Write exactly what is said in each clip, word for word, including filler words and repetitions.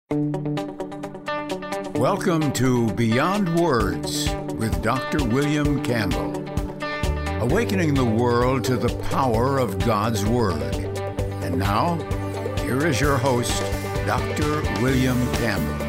Welcome to Beyond Words with Doctor William Campbell, awakening the world to the power of God's Word. And now, here is your host, Doctor William Campbell.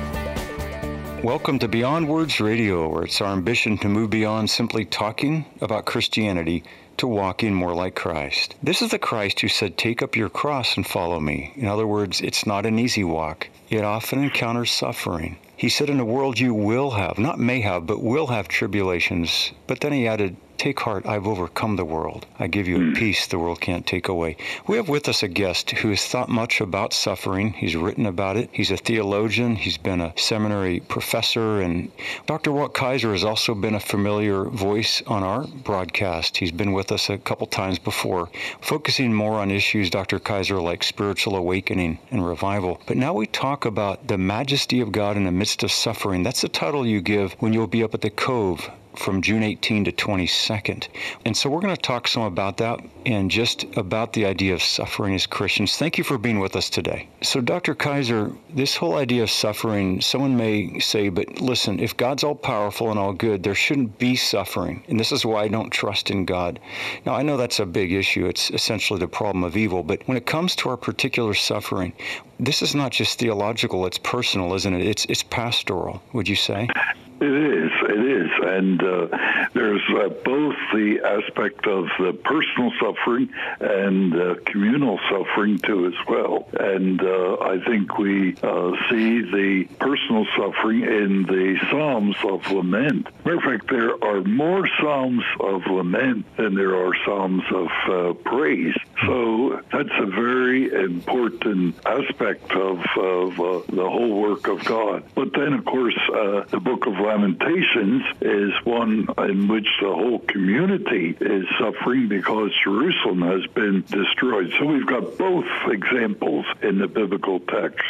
Welcome to Beyond Words Radio, where it's our ambition to move beyond simply talking about Christianity to walking more like Christ. This is the Christ who said, "Take up your cross and follow me." In other words, it's not an easy walk. It often encounters suffering. He said, in the world you will have, not may have, but will have tribulations. But then he added, "Take heart, I've overcome the world. I give you a peace the world can't take away." We have with us a guest who has thought much about suffering. He's written about it. He's a theologian. He's been a seminary professor. And Doctor Walt Kaiser has also been a familiar voice on our broadcast. He's been with us a couple times before, focusing more on issues, Doctor Kaiser, like spiritual awakening and revival. But now we talk about the majesty of God in the midst of suffering. That's the title you give when you'll be up at the Cove from June eighteenth to twenty-second. And so we're going to talk some about that and just about the idea of suffering as Christians. Thank you for being with us today. So Doctor Kaiser, this whole idea of suffering, someone may say, but listen, if God's all powerful and all good, there shouldn't be suffering. And this is why I don't trust in God. Now, I know that's a big issue. It's essentially the problem of evil. But when it comes to our particular suffering, this is not just theological, it's personal, isn't it? It's, it's pastoral, would you say? It is, it is, and uh, there's uh, both the aspect of the personal suffering and uh, communal suffering too as well. And uh, I think we uh, see the personal suffering in the Psalms of Lament. Matter of fact, there are more Psalms of Lament than there are Psalms of uh, praise. So that's a very important aspect of, of uh, the whole work of God. But then, of course, uh, the book of Lamentations is one in which the whole community is suffering because Jerusalem has been destroyed. So we've got both examples in the biblical text.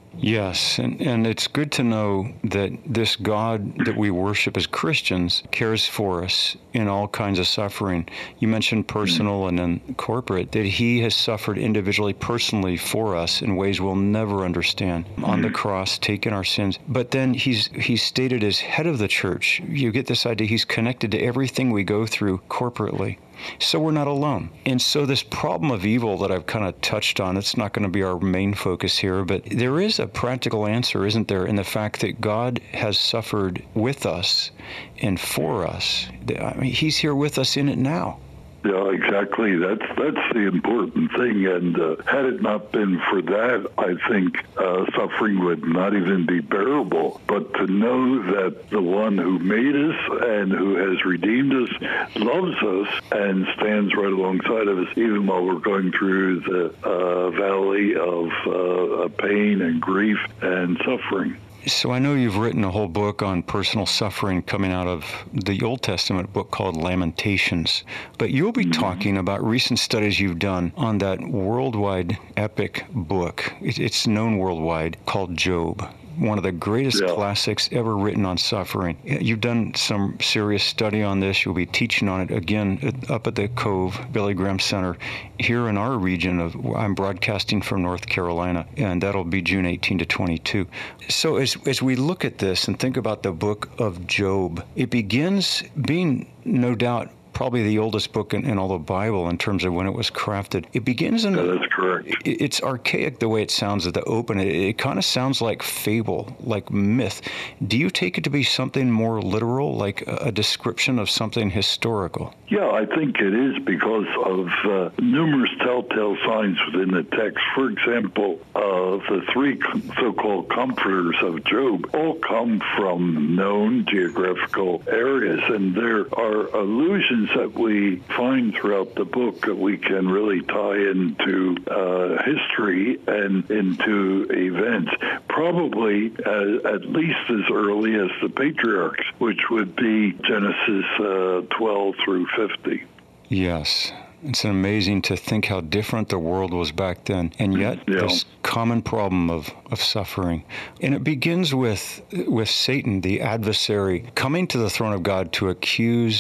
Yes, and, and it's good to know that this God that we worship as Christians cares for us in all kinds of suffering. You mentioned personal and then corporate, that he has suffered individually, personally for us in ways we'll never understand. On the cross, taking our sins. But then he's he's stated as head of the church. You get this idea he's connected to everything we go through corporately. So we're not alone. And so this problem of evil that I've kind of touched on, it's not going to be our main focus here, but there is a practical answer, isn't there, in the fact that God has suffered with us and for us. I mean, he's here with us in it now. Yeah, exactly. That's that's the important thing. And uh, had it not been for that, I think uh, suffering would not even be bearable. But to know that the one who made us and who has redeemed us loves us and stands right alongside of us, even while we're going through the uh, valley of uh, pain and grief and suffering. So I know you've written a whole book on personal suffering coming out of the Old Testament book called Lamentations, but you'll be mm-hmm. talking about recent studies you've done on that worldwide epic book. It's known worldwide, called Job. One of the greatest yeah. classics ever written on suffering. You've done some serious study on this. You'll be teaching on it again up at the Cove, Billy Graham Center, here in our region of, I'm broadcasting from North Carolina, and that'll be June eighteenth to twenty-two. So as, as we look at this and think about the book of Job, it begins being, no doubt, probably the oldest book in, in all the Bible in terms of when it was crafted. It begins in... Yeah, that's correct. It, it's archaic the way it sounds at the open. It, it kind of sounds like fable, like myth. Do you take it to be something more literal, like a, a description of something historical? Yeah, I think it is because of uh, numerous telltale signs within the text. For example, uh, the three so-called comforters of Job all come from known geographical areas, and there are allusions that we find throughout the book that we can really tie into uh, history and into events, probably uh, at least as early as the patriarchs, which would be Genesis uh, twelve through fifty. Yes. It's amazing to think how different the world was back then, and yet yeah. this common problem of, of suffering. And it begins with with Satan, the adversary, coming to the throne of God to accuse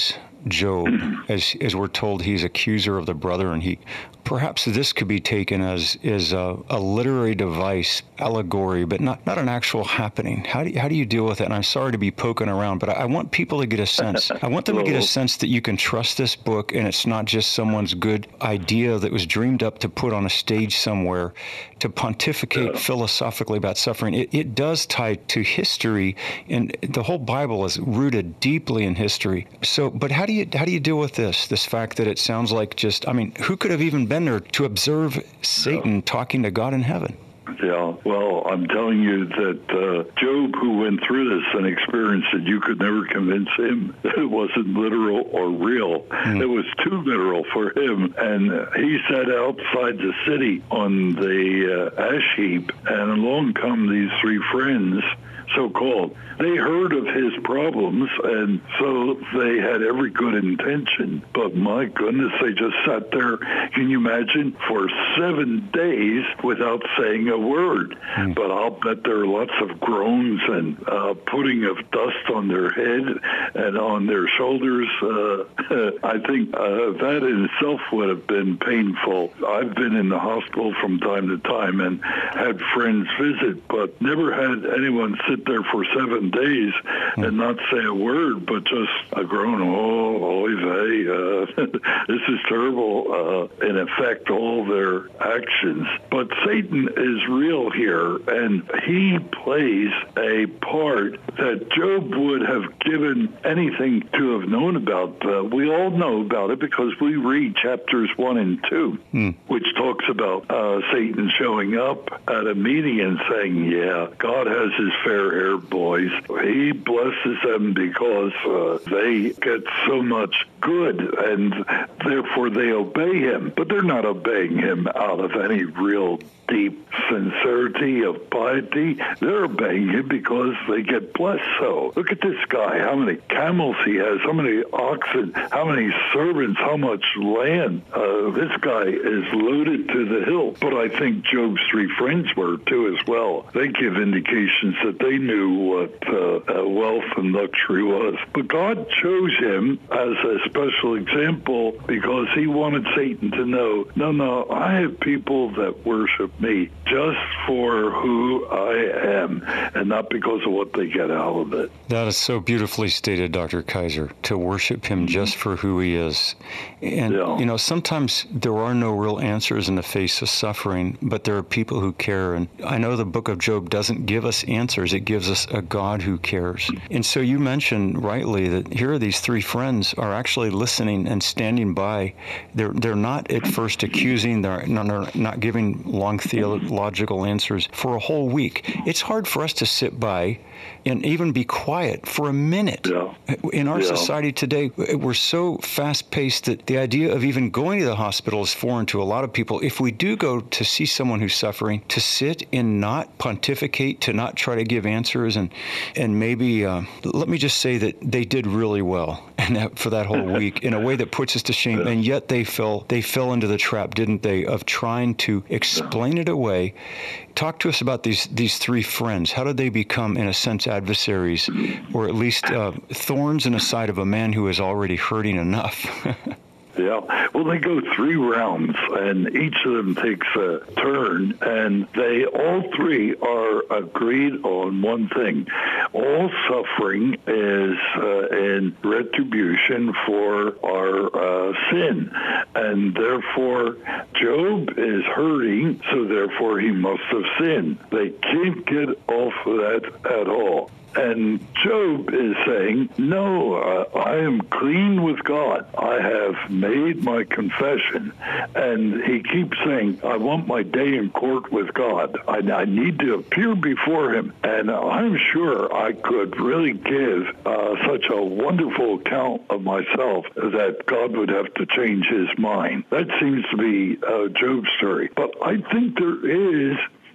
Job, as as we're told he's accuser of the brother, and he perhaps this could be taken as is a, a literary device, allegory, but not, not an actual happening. How do you, how do you deal with it? And I'm sorry to be poking around, but I, I want people to get a sense. I want them to get a sense that you can trust this book, and it's not just someone's good idea that was dreamed up to put on a stage somewhere to pontificate yeah. philosophically about suffering. It, it does tie to history, and the whole Bible is rooted deeply in history. So, but how do you how do you deal with this? This fact that it sounds like just, I mean, who could have even been there to observe Satan yeah. talking to God in heaven? Yeah, well, I'm telling you that uh, Job, who went through this and experienced it, you could never convince him that it wasn't literal or real. Mm. It was too literal for him. And he sat outside the city on the uh, ash heap, and along come these three friends, so-called. They heard of his problems, and so they had every good intention. But my goodness, they just sat there, can you imagine, for seven days without saying a word. Mm. But I'll bet there are lots of groans and uh, putting of dust on their head and on their shoulders. Uh, I think uh, that in itself would have been painful. I've been in the hospital from time to time and had friends visit, but never had anyone sit there for seven days mm. and not say a word, but just a groan, oh, oy vey, uh, this is terrible, uh, in effect, all their actions. But Satan is real here, and he plays a part that Job would have given anything to have known about. Uh, we all know about it because we read chapters one and two, mm. which talks about uh, Satan showing up at a meeting and saying, yeah, God has his fair-haired boys. He blesses them because uh, they get so much good, and therefore they obey him. But they're not obeying him out of any real deep sincerity of piety. They're obeying him because they get blessed so. Look at this guy, how many camels he has, how many oxen, how many servants, how much land. Uh, this guy is loaded to the hilt. But I think Job's three friends were too as well. They give indications that they knew what uh, uh, wealth and luxury was. But God chose him as a special example because he wanted Satan to know, no, no, I have people that worship me just for who I am and not because of what they get out of it. That is so beautifully stated, Doctor Kaiser, to worship him just for who he is. And, yeah. you know, sometimes there are no real answers in the face of suffering, but there are people who care. And I know the book of Job doesn't give us answers. It gives us a God who cares. And so you mentioned rightly that here are these three friends are actually listening and standing by. They're, they're not at first accusing. They're not, they're not giving long theological answers for a whole week. It's hard for us to sit by and even be quiet for a minute. Yeah. In our yeah. society today, we're so fast-paced that the idea of even going to the hospital is foreign to a lot of people. If we do go to see someone who's suffering, to sit and not pontificate, to not try to give answers, and and maybe, uh, let me just say that they did really well and that, for that whole week in a way that puts us to shame, yeah. and yet they fell, they fell into the trap, didn't they, of trying to explain it away. Talk to us about these these three friends. How did they become, in a sense, adversaries, or at least uh, thorns in the side of a man who is already hurting enough? Yeah, well, they go three rounds, and each of them takes a turn, and they all three are agreed on one thing. All suffering is uh, in retribution for our uh, sin, and therefore Job is hurting, so therefore he must have sinned. They can't get off of that at all. And Job is saying, no, uh, I am clean with God. I have made my confession. And he keeps saying, I want my day in court with God. I, I need to appear before him. And I'm sure I could really give uh, such a wonderful account of myself that God would have to change his mind. That seems to be uh, Job's story. But I think there is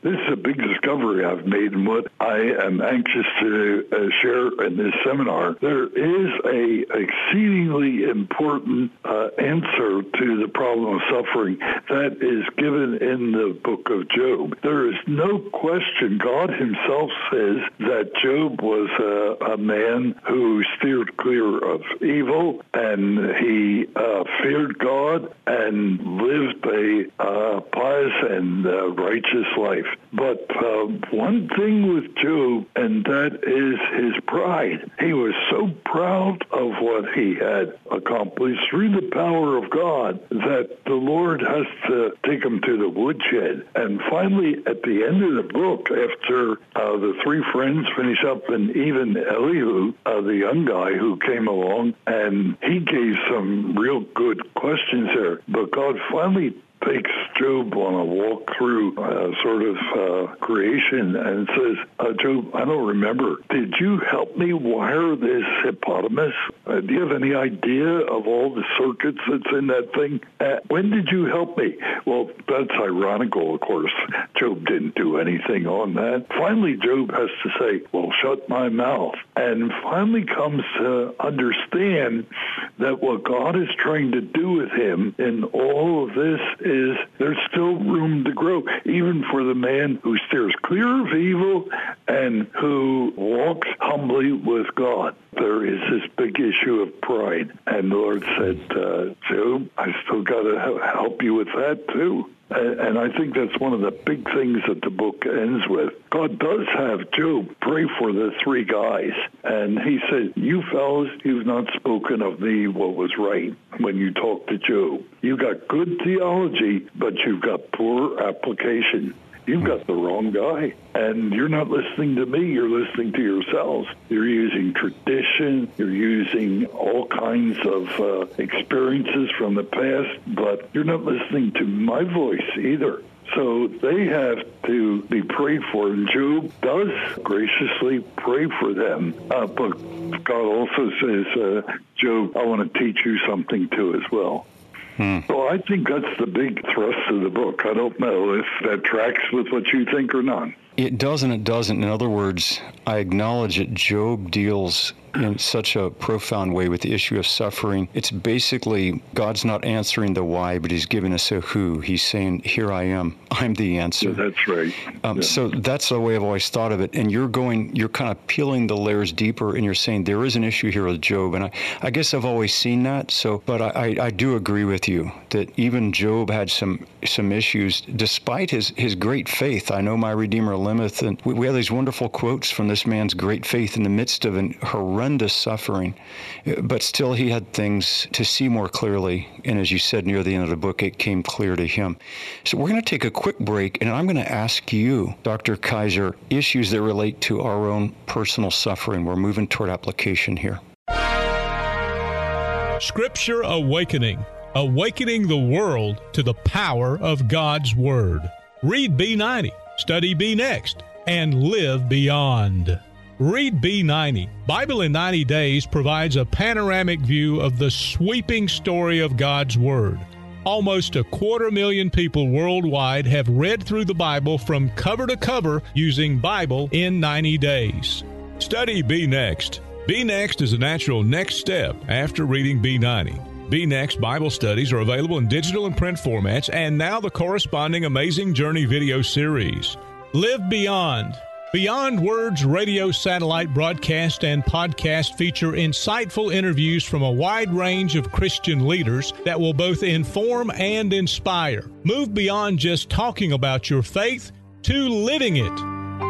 this is a big discovery I've made, and what I am anxious to uh, share in this seminar. There is a exceedingly important uh, answer to the problem of suffering that is given in the book of Job. There is no question. God himself says that Job was a, a man who steered clear of evil, and he uh, feared God and lived a uh, pious and uh, righteous life. But uh, one thing with Job, and that is his pride. He was so proud of what he had accomplished through the power of God that the Lord has to take him to the woodshed. And finally, at the end of the book, after uh, the three friends finish up, and even Elihu, uh, the young guy who came along, and he gave some real good questions there. But God finally takes Job on a walk through uh, sort of uh, creation and says, uh, Job, I don't remember. Did you help me wire this hippopotamus? Uh, do you have any idea of all the circuits that's in that thing? Uh, when did you help me? Well, that's ironical, of course. Job didn't do anything on that. Finally, Job has to say, well, shut my mouth. And finally comes to understand that what God is trying to do with him in all of this is there's still room to grow, even for the man who steers clear of evil and who walks humbly with God. There is this big issue of pride. And the Lord said, uh, Job, I still got to help you with that too. And I think that's one of the big things that the book ends with. God does have Job pray for the three guys. And he said, you fellows, you've not spoken of me what was right when you talked to Job. You got good theology, but you've got poor application. You've got the wrong guy, and you're not listening to me. You're listening to yourselves. You're using tradition. You're using all kinds of uh, experiences from the past, but you're not listening to my voice either. So they have to be prayed for, and Job does graciously pray for them. Uh, but God also says, uh, Job, I want to teach you something too as well. Hmm. So I think that's the big thrust of the book. I don't know if that tracks with what you think or not. It does and it doesn't. In other words, I acknowledge that Job deals in such a profound way with the issue of suffering. It's basically God's not answering the why, but he's giving us a who. He's saying, here I am. I'm the answer. Yeah, that's right. Um, yeah. So that's the way I've always thought of it. And you're going, you're kind of peeling the layers deeper, and you're saying there is an issue here with Job. And I, I guess I've always seen that. So, but I, I, I do agree with you that even Job had some some issues despite his, his great faith. I know my Redeemer liveth. And we, we have these wonderful quotes from this man's great faith in the midst of an horrendous suffering. But still he had things to see more clearly. And as you said near the end of the book, it came clear to him. So we're going to take a quick break, and I'm going to ask you, Doctor Kaiser, issues that relate to our own personal suffering. We're moving toward application here. Scripture Awakening. Awakening the world to the power of God's Word. Read B ninety, study B Next, and live beyond. Read B ninety. Bible in ninety days provides a panoramic view of the sweeping story of God's Word. Almost a quarter million people worldwide have read through the Bible from cover to cover using Bible in ninety days. Study B Next. B Next is a natural next step after reading B ninety. B Next Bible studies are available in digital and print formats, and now the corresponding Amazing Journey video series. Live Beyond. Beyond Words radio satellite broadcast and podcast feature insightful interviews from a wide range of Christian leaders that will both inform and inspire. Move beyond just talking about your faith to living it.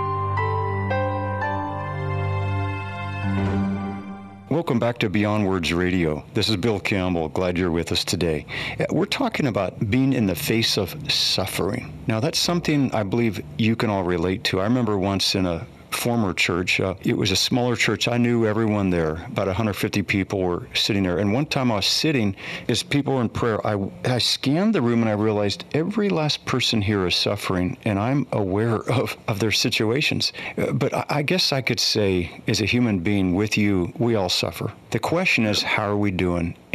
Welcome back to Beyond Words Radio. This is Bill Campbell. Glad you're with us today. We're talking about being in the face of suffering. Now, that's something I believe you can all relate to. I remember once in a former church. Uh, it was a smaller church. I knew everyone there. About one hundred fifty people were sitting there. And one time I was sitting, as people were in prayer, I, I scanned the room and I realized every last person here is suffering, and I'm aware of, of their situations. Uh, but I, I guess I could say, as a human being with you, we all suffer. The question is, how are we doing?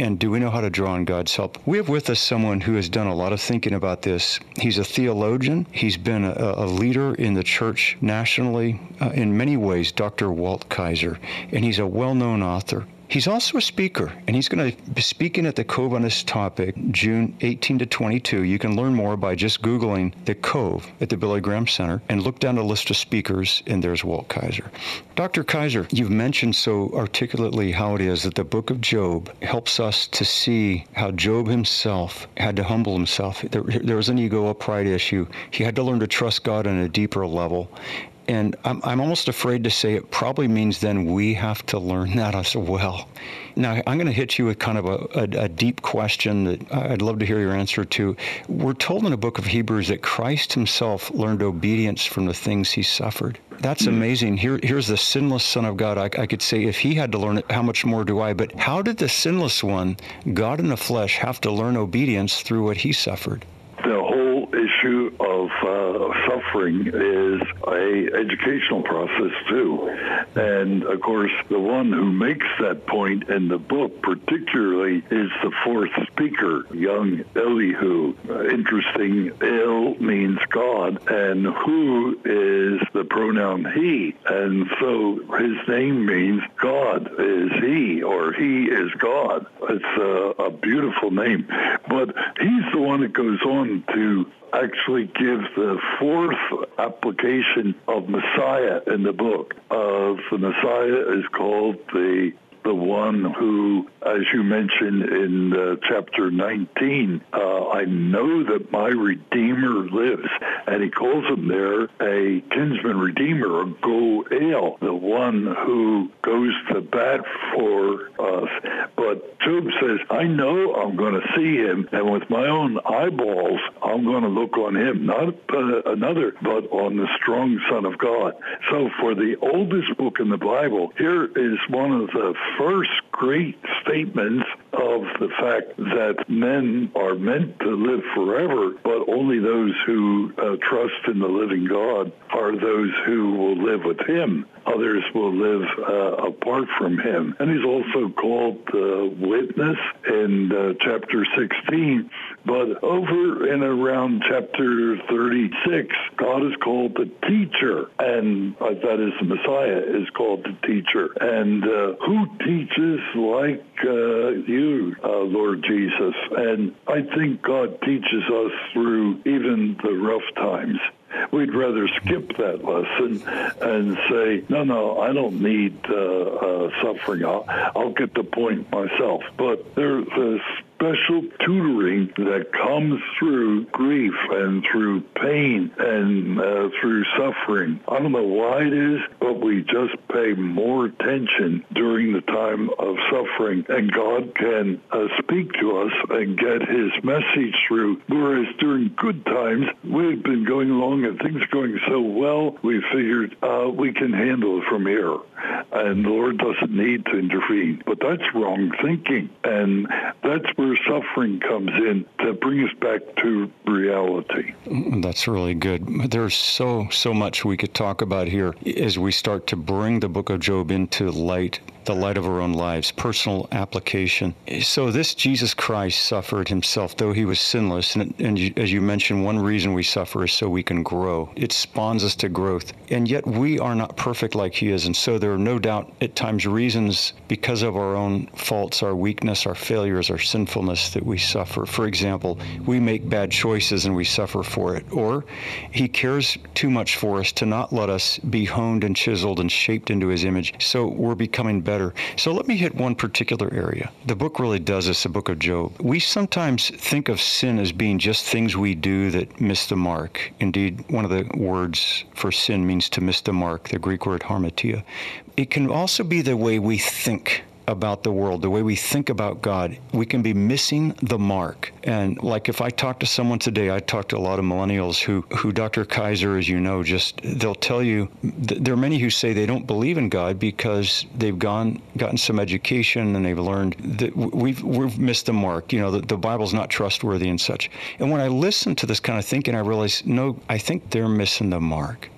And do we know how to draw on God's help? We have with us someone who has done a lot of thinking about this. He's a theologian. He's been a, a leader in the church nationally uh, in many ways, Doctor Walt Kaiser, and he's a well-known author. He's also a speaker, and he's going to be speaking at the Cove on this topic, June eighteenth to twenty-two. You can learn more by just Googling the Cove at the Billy Graham Center and look down the list of speakers, and there's Walt Kaiser. Doctor Kaiser, you've mentioned so articulately how it is that the book of Job helps us to see how Job himself had to humble himself. There, there was an ego, a pride issue. He had to learn to trust God on a deeper level. And I'm, I'm almost afraid to say it probably means then we have to learn that as well. Now, I'm going to hit you with kind of a, a, a deep question that I'd love to hear your answer to. We're told in the book of Hebrews that Christ himself learned obedience from the things he suffered. That's amazing. Here, here's the sinless Son of God. I, I could say if he had to learn it, how much more do I? But how did the sinless one, God in the flesh, have to learn obedience through what he suffered? The whole issue of uh, suffering is a educational process too. And of course, the one who makes that point in the book particularly is the fourth speaker, young Elihu. Uh, interesting, El means God, and Hu is the pronoun he. And so his name means God is he, or he is God. It's a, a beautiful name. But he's the one that goes on to actually give the fourth application of Messiah in the book. Uh, the Messiah is called the the one who, as you mentioned in uh, chapter nineteen, uh, I know that my Redeemer lives. And he calls him there a kinsman redeemer, a Goel, the one who goes to bat for us. But Job says, I know I'm going to see him, and with my own eyeballs, I'm going to look on him, not uh, another, but on the strong Son of God. So for the oldest book in the Bible, here is one of the first great statements of the fact that men are meant to live forever, but only those who uh, trust in the living God are those who will live with him. Others will live uh, apart from him. And he's also called uh, witness in uh, chapter sixteen. But over and around chapter thirty-six, God is called the teacher. And uh, that is the Messiah is called the teacher. And uh, who teaches like uh, you, uh, Lord Jesus? And I think God teaches us through even the rough times. We'd rather skip that lesson and say, no, no, I don't need uh, uh, suffering. I'll, I'll get the point myself. But there's a special tutoring that comes through grief and through pain and uh, through suffering. I don't know why it is, but we just pay more attention during the time of suffering, and God can uh, speak to us and get his message through. Whereas during good times, we've been going along and things are going so well, we figured uh, we can handle it from here. And the Lord doesn't need to intervene. But that's wrong thinking. And that's where suffering comes in to bring us back to reality. That's really good. There's so, so much we could talk about here as we start to bring the book of Job into light, the light of our own lives, personal application. So this Jesus Christ suffered himself, though he was sinless. And, and you, as you mentioned, one reason we suffer is so we can grow. It spawns us to growth. And yet we are not perfect like he is. And so there are no doubt at times reasons because of our own faults, our weakness, our failures, our sinfulness that we suffer. For example, we make bad choices and we suffer for it. Or he cares too much for us to not let us be honed and chiseled and shaped into his image. So we're becoming better. So let me hit one particular area. The book really does this, the book of Job. We sometimes think of sin as being just things we do that miss the mark. Indeed, one of the words for sin means to miss the mark, the Greek word harmatia. It can also be the way we think about the world, the way we think about God. We can be missing the mark. And like if I talk to someone today, I talk to a lot of millennials who, who Doctor Kaiser, as you know, just, they'll tell you, th- there are many who say they don't believe in God because they've gone, gotten some education and they've learned that we've, we've missed the mark. You know, the, the Bible's not trustworthy and such. And when I listen to this kind of thinking, I realize, no, I think they're missing the mark.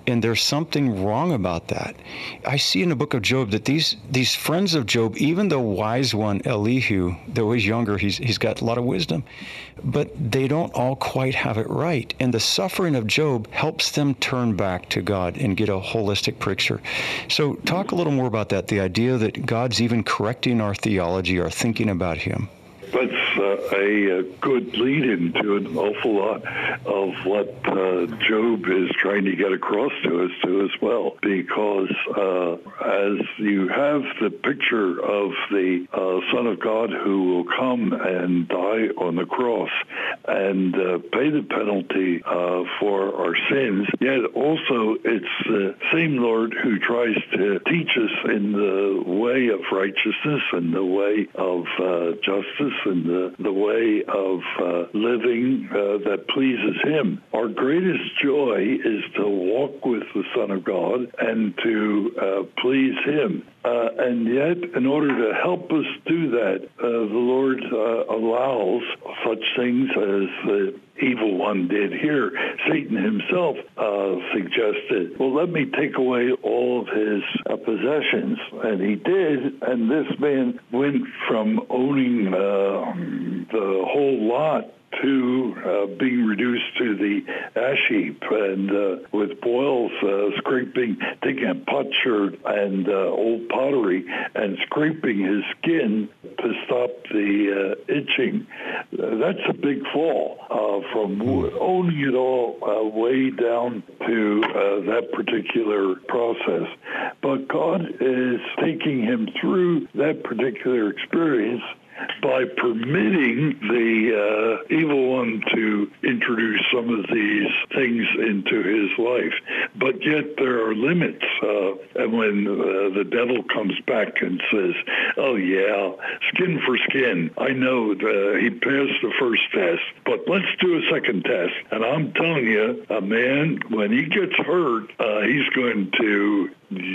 And there's something wrong about that. I see in the book of Job that these these friends of Job, even the wise one, Elihu, though he's younger, he's he's got a lot of wisdom, but they don't all quite have it right. And the suffering of Job helps them turn back to God and get a holistic picture. So talk a little more about that, the idea that God's even correcting our theology, our thinking about him. That's uh, a, a good lead into an awful lot of what uh, Job is trying to get across to us too as well, because uh, as you have the picture of the uh, Son of God who will come and die on the cross and uh, pay the penalty uh, for our sins, yet also it's the same Lord who tries to teach us in the way of righteousness and the way of uh, justice and the, the way of uh, living uh, that pleases him. Our greatest joy is to walk with the Son of God and to uh, please him. Uh, and yet, in order to help us do that, uh, the Lord uh, allows such things as the evil one did here. Satan himself uh, suggested, well, let me take away all of his uh, possessions. And he did, and this man went from owning uh, the whole lot to uh, being reduced to the ash heap, and uh, with boils uh, scraping, taking a potsherd and uh, old pottery and scraping his skin to stop the uh, itching. Uh, that's a big fall uh, from owning it all uh, way down to uh, that particular process. But God is taking him through that particular experience by permitting the uh, evil one to introduce some of these things into his life. But yet there are limits. Uh, and when uh, the devil comes back and says, oh, yeah, skin for skin, I know the, he passed the first test, but let's do a second test. And I'm telling you, a man, when he gets hurt, uh, he's going to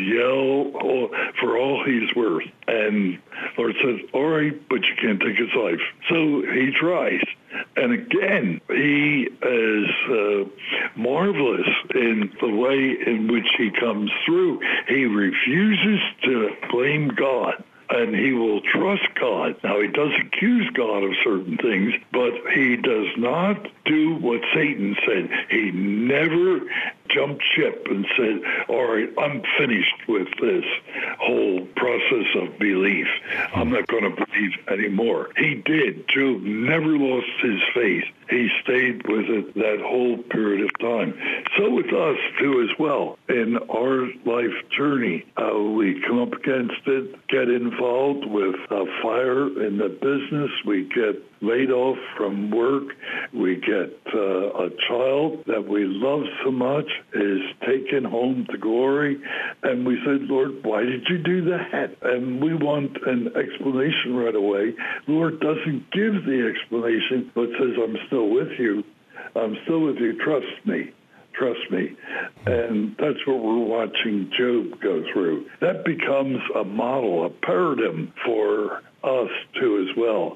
yell oh, for all he's worth. And Lord says, all right, but you can't take his life. So he tries. And again, he is uh, marvelous in the way in which he comes through. He refuses to blame God, and he will trust God. Now, he does accuse God of certain things, but he does not do what Satan said. He never jumped ship and said, all right, I'm finished with this whole process of belief. I'm not going to believe anymore. He did. Job never lost his faith. He stayed with it that whole period of time. So with us, too, as well. In our life journey, uh, we come up against it, get involved with a fire in the business, we get laid off from work, we get uh, a child that we love so much is taken home to glory, and we said, Lord, why did you do that? And we want an explanation right away. The Lord doesn't give the explanation, but says, I'm still with you. I'm still with you. Trust me. Trust me. And that's what we're watching Job go through. That becomes a model, a paradigm for us too as well.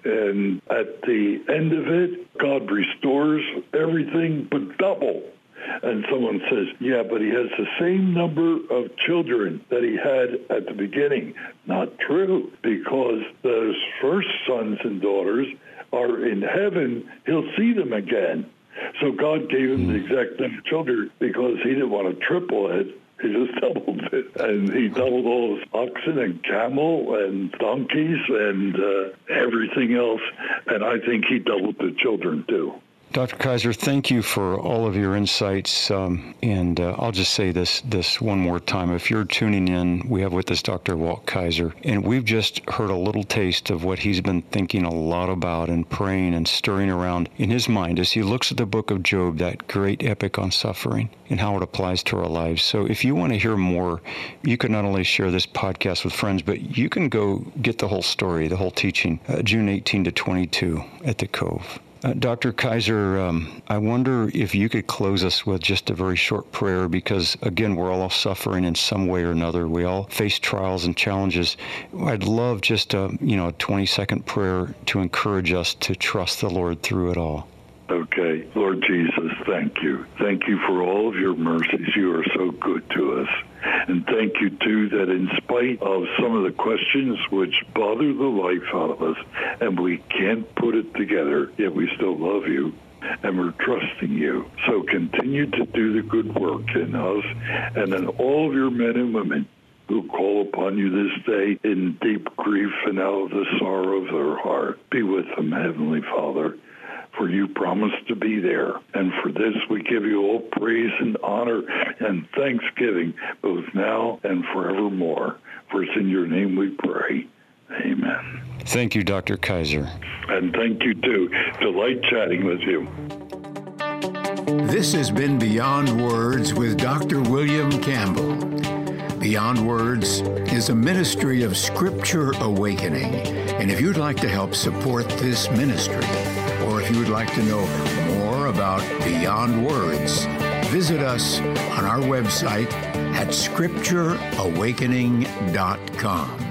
And at the end of it, God restores everything but double. And someone says, yeah, but he has the same number of children that he had at the beginning. Not true, because those first sons and daughters are in heaven. He'll see them again. So God gave him the exact number of children because he didn't want to triple it. He just doubled it. And he doubled all his oxen and camel and donkeys and uh, everything else. And I think he doubled the children, too. Doctor Kaiser, thank you for all of your insights. Um, and uh, I'll just say this this one more time. If you're tuning in, we have with us Doctor Walt Kaiser, and we've just heard a little taste of what he's been thinking a lot about and praying and stirring around in his mind as he looks at the book of Job, that great epic on suffering and how it applies to our lives. So if you want to hear more, you can not only share this podcast with friends, but you can go get the whole story, the whole teaching, uh, June eighteenth to twenty-two at the Cove. Uh, Doctor Kaiser, um, I wonder if you could close us with just a very short prayer, because, again, we're all suffering in some way or another. We all face trials and challenges. I'd love just a, you know, a twenty-second prayer to encourage us to trust the Lord through it all. Okay. Lord Jesus, thank you. Thank you for all of your mercies. You are so good to us. And thank you, too, that in spite of some of the questions which bother the life out of us, and we can't put it together, yet we still love you, and we're trusting you. So continue to do the good work in us and in all of your men and women who call upon you this day in deep grief and out of the sorrow of their heart. Be with them, Heavenly Father, for you promised to be there. And for this we give you all praise and honor and thanksgiving, both now and forevermore. For it's in your name we pray. Amen. Thank you, Doctor Kaiser. And thank you, too. Delight chatting with you. This has been Beyond Words with Doctor William Campbell. Beyond Words is a ministry of Scripture Awakening. And if you'd like to help support this ministry, or if you would like to know more about Beyond Words, visit us on our website at scripture awakening dot com.